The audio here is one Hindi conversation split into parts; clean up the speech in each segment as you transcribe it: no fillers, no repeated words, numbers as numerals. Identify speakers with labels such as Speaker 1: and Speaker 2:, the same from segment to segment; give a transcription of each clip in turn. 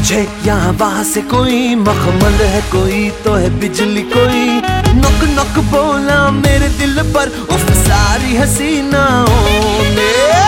Speaker 1: मुझे यहाँ वहाँ से कोई मखमल है, कोई तो है बिजली, कोई नक नक बोला मेरे दिल पर उफ सारी हसीनाओं ने।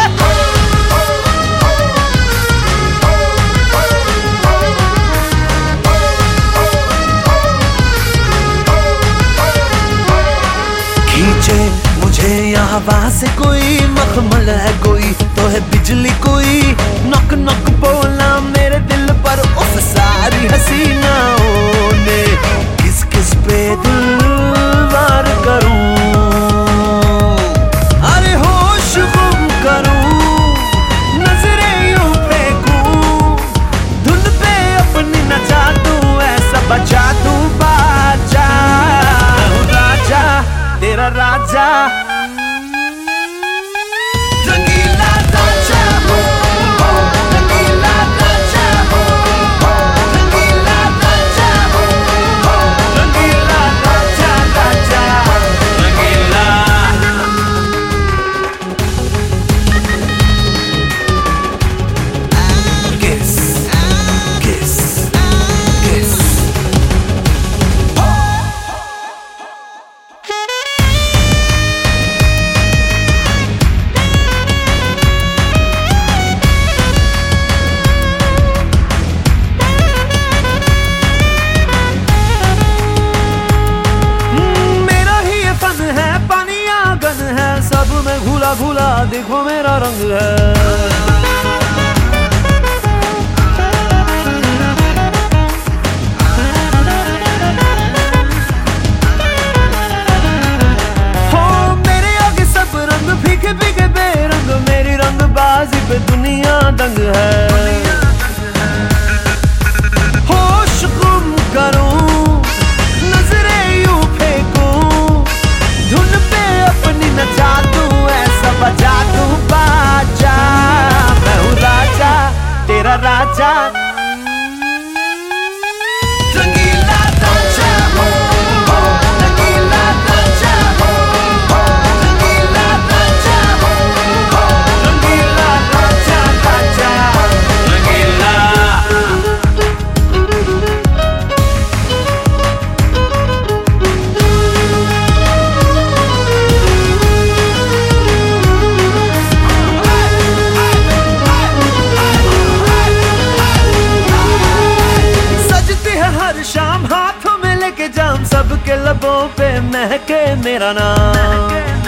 Speaker 1: खींचे मुझे यहाँ वहाँ से कोई मखमल है, कोई तो है बिजली, कोई नक नक बोला मेरे दिल पर उफ सारी हसीनाओं ने। किस किस पे दिल वार करूं, अरे होश गुम करूं, नजरें यूं फेंकूं, धुन पे अपनी नचा दूं, ऐसा बजा दूं बाजा। मैं हूँ राजा तेरा राजा, रंगीला राजा हो, रंगीला राजा हो, रंगीला राजा हो, रंगीला राजा राजा रंगीला। किस किस किस सब में घुला घुला देखो मेरा रंग है। हो मेरे आगे सब रंग फीके फीके बेरंग, मेरी रंगबाजी पे दुनिया दंग है। होश गुम करूं, नजरें यूं फेंकूं, धुन पे अपनी नचा दूं, ऐसा बजा दूं बाजा। मैं हूँ राजा तेरा राजा, रंगीला राजा हो, रंगीला राजा हो, रंगीला राजा हो, रंगीला राजा राजा रंगीला। हर शाम हाथों में लेके जाम, सबके लबों पे महके मेरा नाम।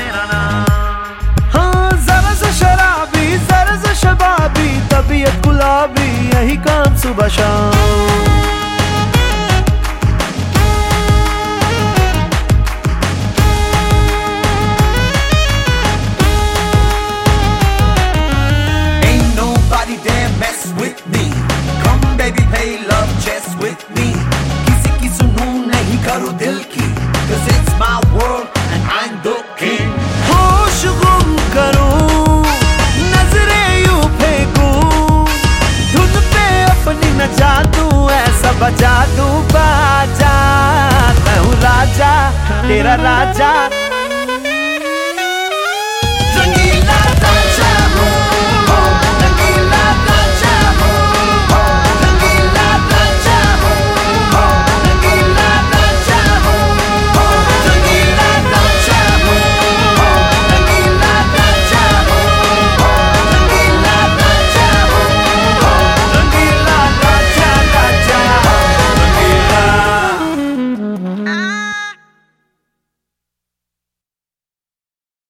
Speaker 1: हाँ जरा सा शराबी, जरा सा शबाबी, तबीयत गुलाबी, यही काम सुबह शाम। Ain't nobody dare mess with me, come baby play love chess with me। करो दिल की, 'cause it's my world and I'm the king। होश गुम करूं, नजरें यूं फेंकूं, धुन पे अपनी नचा दूं, ऐसा बजा दूं बाजा। मैं हूँ राजा तेरा राजा।